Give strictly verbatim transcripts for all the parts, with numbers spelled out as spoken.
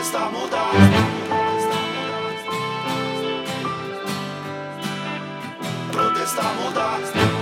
protestar, mudar. Protestar, mudar.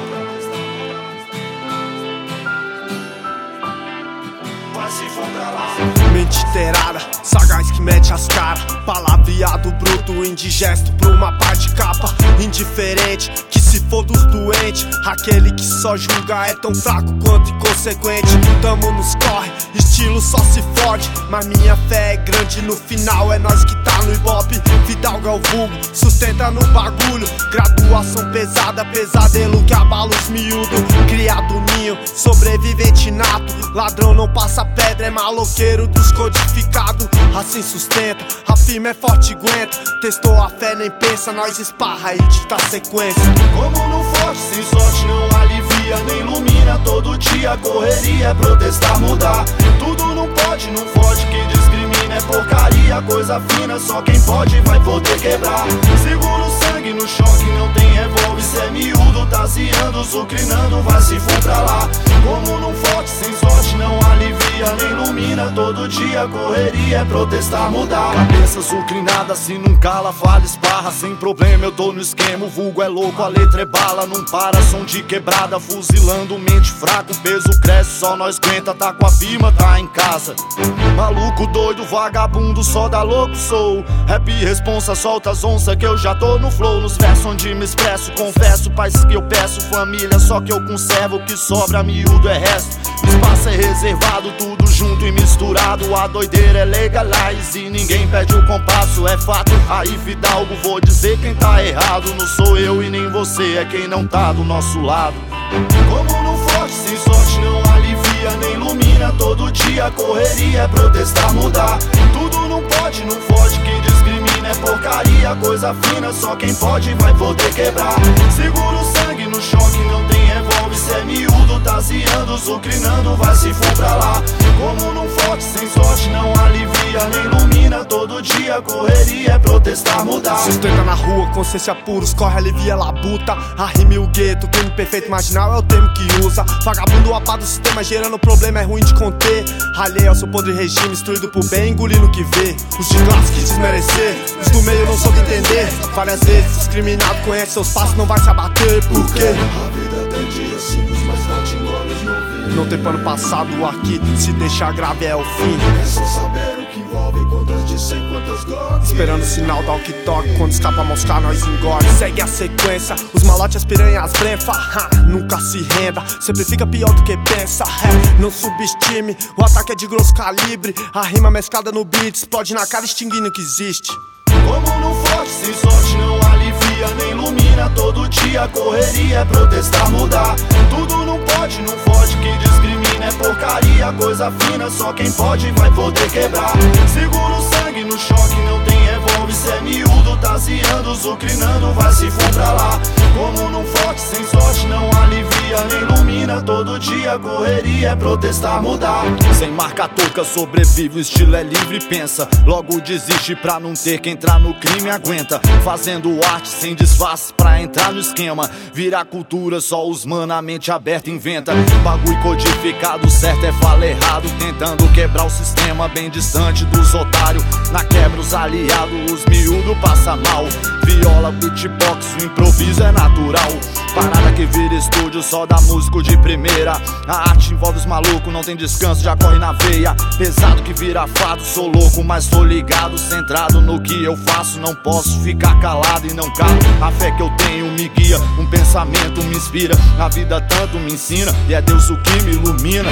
Vai se for pra lá. Mente inteirada, sagaz que mete as caras. Palavreado bruto, indigesto pra uma par de capa. Indiferente, que se for dos doentes. Aquele que só julga é tão fraco quanto inconsequente. Tamo nos corre, estilo só se fode. Mas minha fé é grande, no final é nós que tá no ibope. Fidalgo é o vulgo, sustenta no bagulho. Graduação pesada, pesadelo que abala os miúdos. Criado ninho, sobrevivente nato. Ladrão não passa pedra, é maloqueiro descodificado. Assim sustenta, a firma é forte e aguenta. Testou a fé, nem pensa, nós esparra e dita sequência. Como no forte, sem sorte não alivia, nem ilumina. Todo dia correria, é protestar, mudar. Tudo não pode, não fode, que discrimina é porcaria. Coisa fina, só quem pode vai poder quebrar. Segura o sangue no choque, não tem revólver, cê é miúdo. Tá ziando, sucrinando, vai se for pra lá. Como num forte, sem sorte não alivia, nem ilumina. Todo dia correria, é protestar, mudar. Cabeça sucrinada, assim não cala, fala, esparra. Sem problema eu tô no esquema, o vulgo é louco, a letra é bala. Não para, som de quebrada, fuzilando mente fraca. O peso cresce, só nós aguenta, tá com a firma, tá em casa. Maluco, doido, vagabundo, só dá louco sou. Rap responsa, solta as onças que eu já tô no flow. Nos versos onde me expresso, confesso, paz que eu peço. Família, só que eu conservo, o que sobra miúdo é resto. Espaço é reservado, tudo junto e misturado. A doideira é legalize e ninguém perde o compasso, é fato. Aí Fidalgo, vou dizer quem tá errado. Não sou eu e nem você, é quem não tá do nosso lado. Como no forte, sem sorte não alivia, nem ilumina. Todo dia correria, é protestar, mudar. Tudo não pode, não fode, que discrimina é porcaria. Coisa fina, só quem pode vai poder quebrar. Segura o sangue no choque, não tem revólver, cê é miúdo. Tá ziando, sucrinando, vai se for pra lá. Como num forte, sem sorte não alivia, nem ilumina. Todo dia correria, é protestar, mudar. Sustenta na rua, consciência puros, corre, alivia, labuta. A rima e o gueto, crime perfeito marginal é o termo que usa. Vagabundo apado do sistema, gerando problema, é ruim de conter. Alheio ao seu podre regime, instruído por bem, engolindo o que vê. Os de classe quis desmerecer, os do meio não soube entender. Várias vezes, discriminado conhece seus passos, não vai se abater. Por quê? A vida tem dias simples, mas forte engole os novinhos. Não tem pano passado aqui, se deixar grave é o fim. É só saber o que envolve, quantas de cem, quantas golpes. Esperando o sinal da o que toque, quando escapa a moscar nós engole. Segue a sequência, os malotes, as piranhas, brenfa. Ha, nunca se renda, sempre fica pior do que pensa. É, não subestime, o ataque é de grosso calibre. A rima mesclada no beat, explode na cara extinguindo o que existe. Como no forte, sem sorte não alivia, nem ilumina. Todo dia correria, é protestar, mudar. Tudo não pode, não fode, que discrimina é porcaria. Coisa fina, só quem pode vai poder quebrar. Segura o sangue no choque, não tem revólver, cê é miúdo. Tá ziando, sucrinando, vai se for pra lá. Como num forte, sem sorte não alivia, nem ilumina. Todo dia correria, é protestar, mudar. Sem marca touca, sobrevive, o estilo é livre, pensa. Logo desiste pra não ter que entrar no crime, aguenta. Fazendo arte sem disfarce pra entrar no esquema. Vira cultura, só os mano, a mente aberta inventa. Bagulho codificado, certo é fala errado. Tentando quebrar o sistema, bem distante dos otários. Na quebra os aliados, os miúdos passa mal. Viola, beatbox, o improviso é natural. Parada que vira estúdio, só dá músico de primeira. A arte envolve os malucos, não tem descanso, já corre na veia. Pesado que vira fato, sou louco, mas tô ligado. Centrado no que eu faço, não posso ficar calado e não calo. A fé que eu tenho me guia, um pensamento me inspira. A vida tanto me ensina, e é Deus o que me ilumina.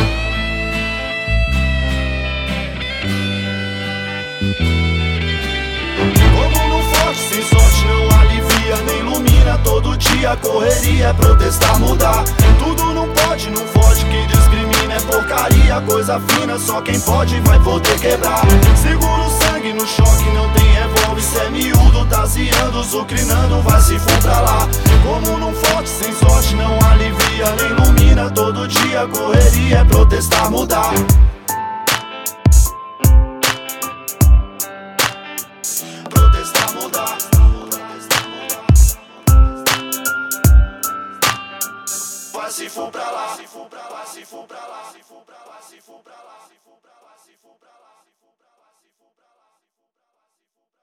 Como no forte, sem sorte não alivia, nem ilumina. Todo dia correria, é protestar, mudar. Tudo não pode, não fode, que discrimina é porcaria. Coisa fina, só quem pode vai poder quebrar. Segura o sangue no choque, não tem revólver, cê é miúdo. Tá ziando, sucrinando, vai se for pra lá. Como num forte, sem sorte não alivia, nem ilumina. Todo dia correria, é protestar, mudar. Protestar, mudar. Vai se for pra lá, se for pra lá, se for pra lá, se for pra lá, se for pra lá.